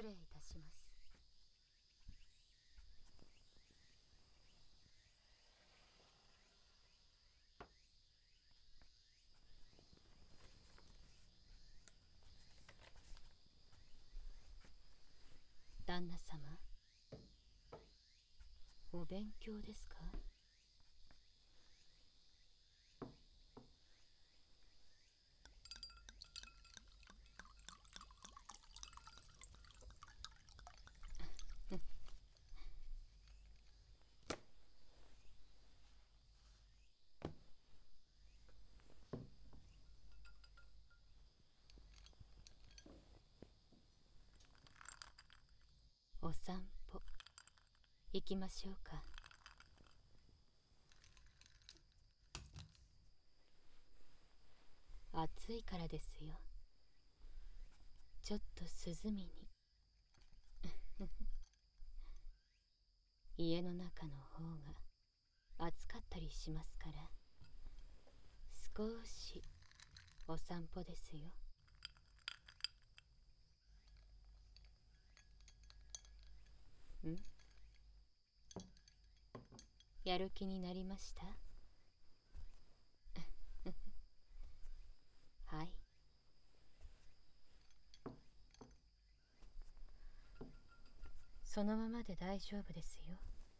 礼いたします。旦那様、お勉強ですか？お散歩行きましょうか。暑いからですよ。ちょっと涼みに。家の中の方が暑かったりしますから、少しお散歩ですよ。ん？やる気になりました？はい。そのままで大丈夫ですよ。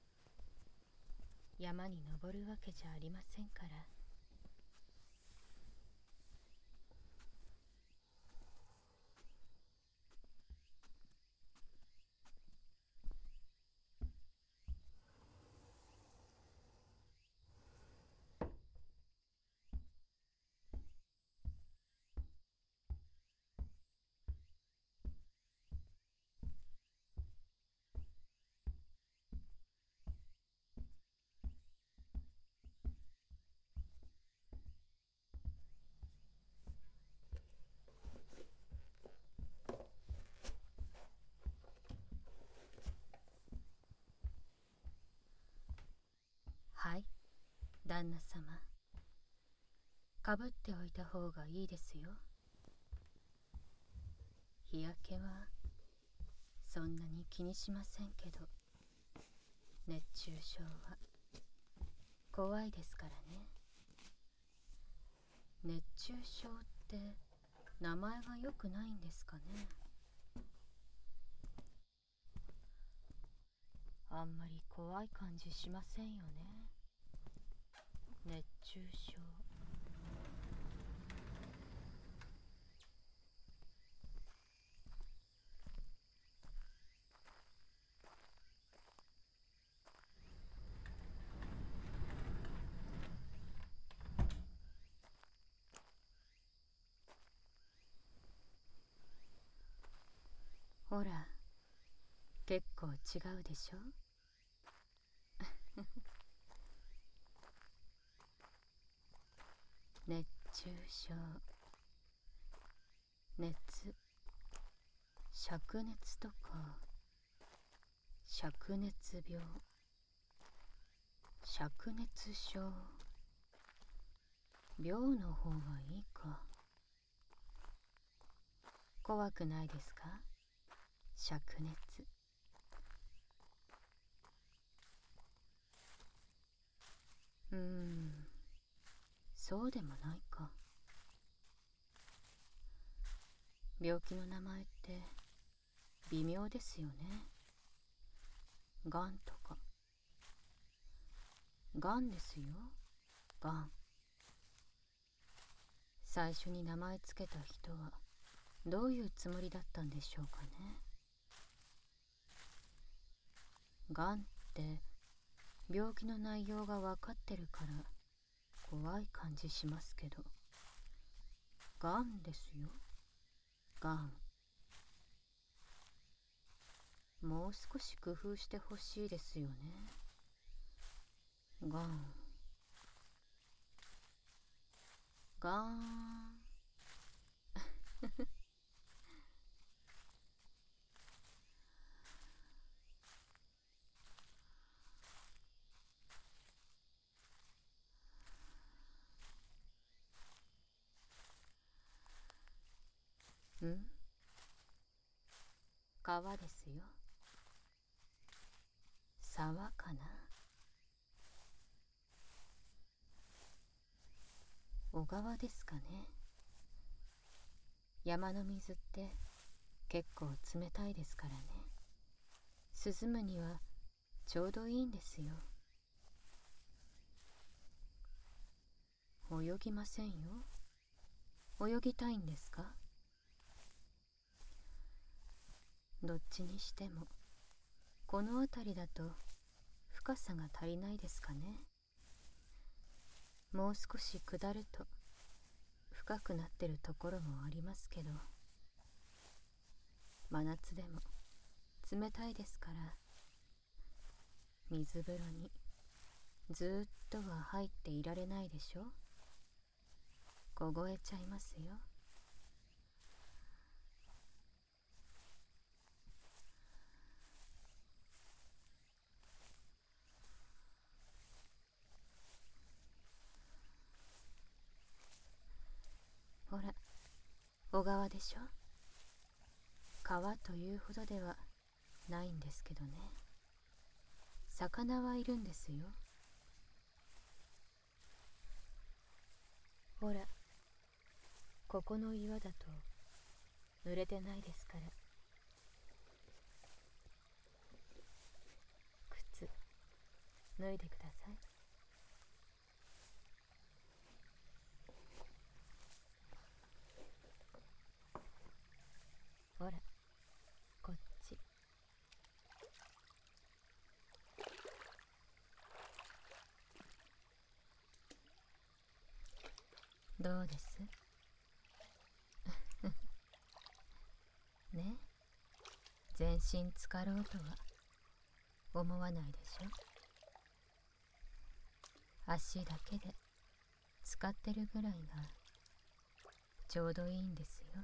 山に登るわけじゃありませんから。はい、旦那様。かぶっておいた方がいいですよ。日焼けはそんなに気にしませんけど、熱中症は怖いですからね。熱中症って名前が良くないんですかね。あんまり怖い感じしませんよね。熱中症。ほら、結構違うでしょ。熱中症、熱、灼熱とか灼熱病、灼熱症、病の方がいいか。怖くないですか？灼熱。そうでもないか。病気の名前って微妙ですよね。がんとか。がんですよ、がん。最初に名前つけた人はどういうつもりだったんでしょうかね。がんって病気の内容が分かってるから怖い感じしますけど、がんですよ、がん。もう少し工夫してほしいですよね。がん、がん。 川ですよ。沢かな。小川ですかね。山の水って結構冷たいですからね。涼むにはちょうどいいんですよ。泳ぎませんよ。泳ぎたいんですか？どっちにしてもこの辺りだと深さが足りないですかね。もう少し下ると深くなってるところもありますけど、真夏でも冷たいですから、水風呂にずーっとは入っていられないでしょ。凍えちゃいますよ。ほら、小川でしょ。川というほどではないんですけどね。魚はいるんですよ。ほら、ここの岩だと濡れてないですから。靴脱いでください。ほら、こっち。どうですね。全身浸かろうとは思わないでしょ。足だけで使ってるぐらいがちょうどいいんですよ。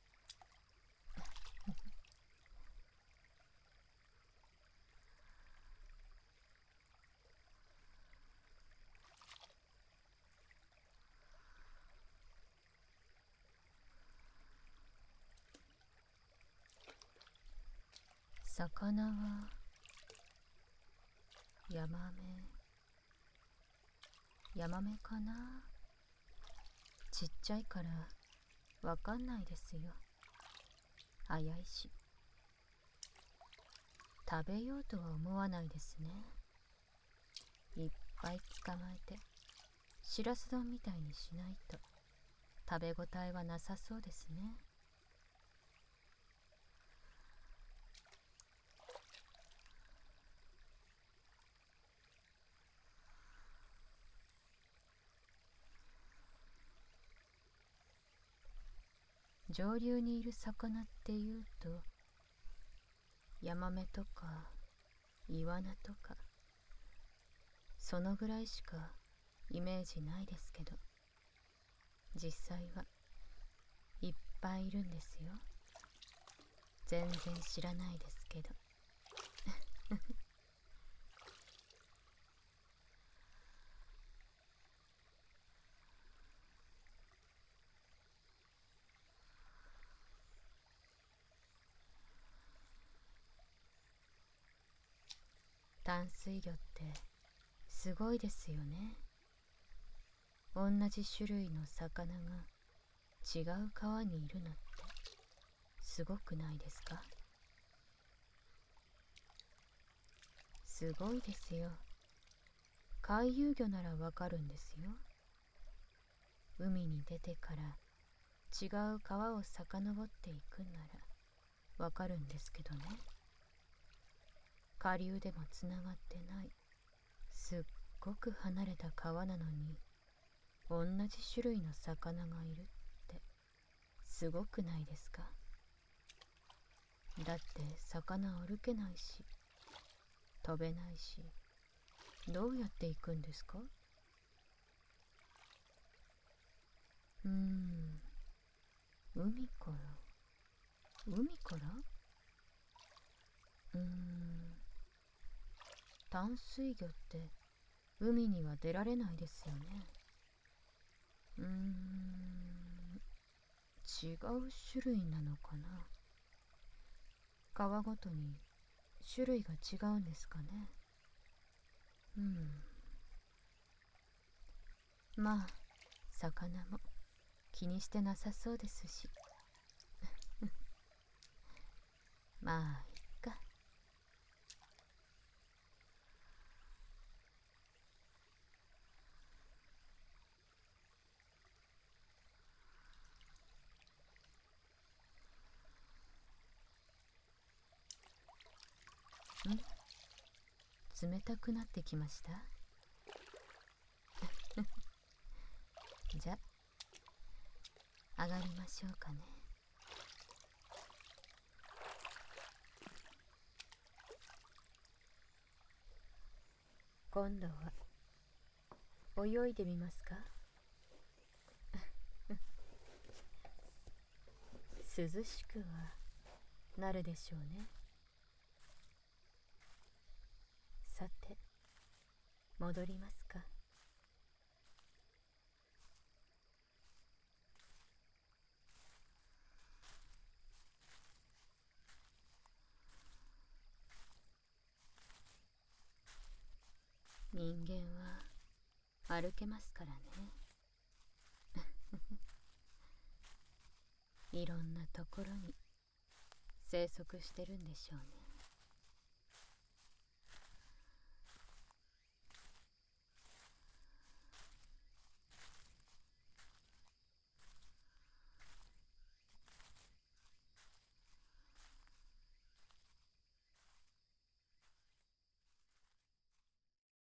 魚はヤマメかな。ちっちゃいからわかんないですよ。早いし。食べようとは思わないですね。いっぱい捕まえてしらす丼みたいにしないと食べごたえはなさそうですね。上流にいる魚っていうとヤマメとかイワナとかそのぐらいしかイメージないですけど、実際はいっぱいいるんですよ。全然知らないですけど。淡水魚ってすごいですよね。同じ種類の魚が違う川にいるのってすごくないですか？すごいですよ。回遊魚ならわかるんですよ。海に出てから違う川を遡っていくんならわかるんですけどね。下流でもつながってないすっごく離れた川なのに同じ種類の魚がいるってすごくないですか？だって魚歩けないし飛べないし、どうやって行くんですか？海から海から淡水魚って海には出られないですよね。違う種類なのかな。 川ごとに種類が違うんですかね。まあ魚も気にしてなさそうですし。まあいっか。冷たくなってきました。じゃ上がりましょうかね。今度は泳いでみますか。涼しくはなるでしょうね。さて戻りますか。人間は歩けますからね。いろんなところに生息してるんでしょうね。